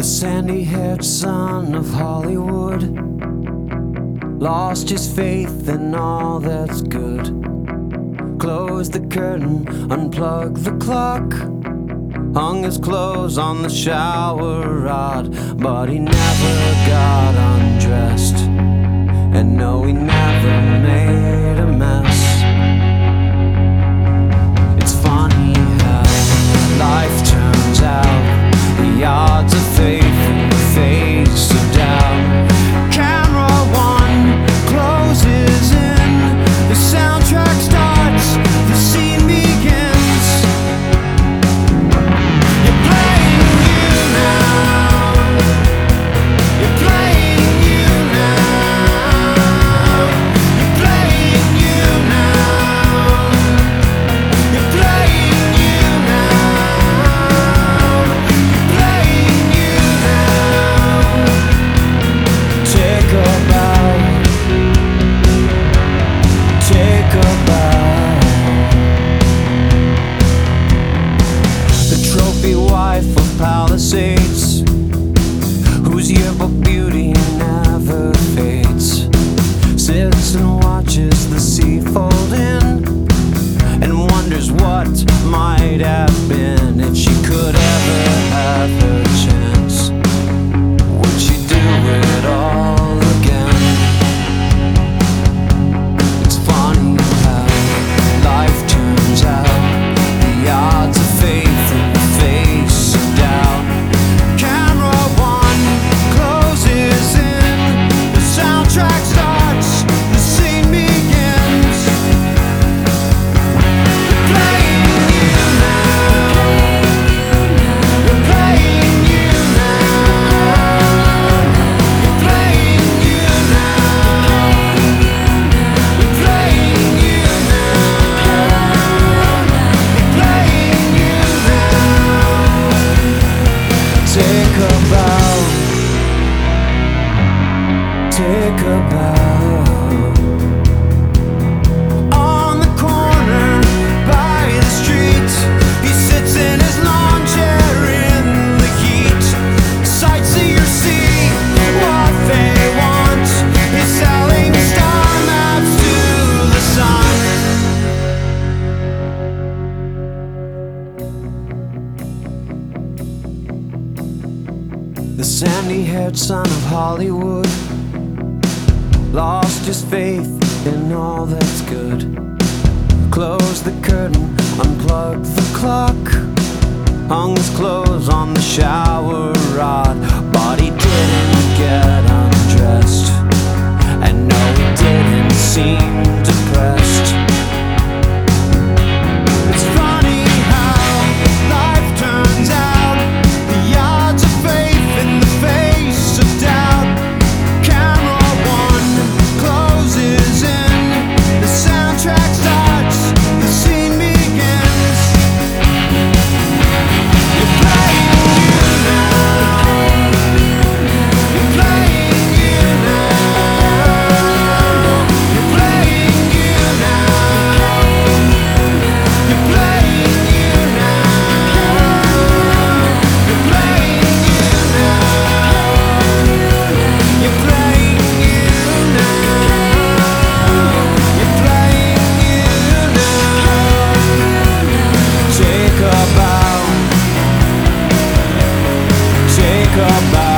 sandy-haired son of Hollywood lost his faith in all that's good. Closed the curtain, unplugged the clock, hung his clothes on the shower rod, but he never got undressed, and no, he never made a mess. It's funny how life turns out, the odds of faith in the face of doubt. Camera one closes in, the soundtrack starts, the scene begins. You're playing you now, you're playing you now, you're playing you now, you're playing you now, you're playing you now. Take a bow, take a bow. The trophy wife of Palisades, whose yearbook beauty never fades, sits and watches the sea fold in, and wonders what might have been if she could ever have her chance. Would she do it all again? It's funny how life turns out, the odds of faith in the face of doubt. Camera one closes in, the soundtrack starts, the scene begins. You're playing you now, you're playing you now, you're playing you now, you're playing you now, you're playing you now. Take a bow, take a bow. On the corner by the street, he sits in his lawn chair in the heat. Sightseers see what they want, he's selling star maps to the sun. The sandy-haired son of Hollywood lost his faith in all that's good. Closed the curtain, unplugged the clock, hung his clothes on the shower rod, but he didn't get undressed, and no, he didn't seem depressed. It's funny how life turns out, the odds of faith in the face of doubt. Camera one closes in, the soundtrack starts, the scene begins. You're playing you now, you're playing you now, you're playing you now, you're playing you now, you're playing you now, you're playing you now, you're playing you now. Take a bow, take a bow.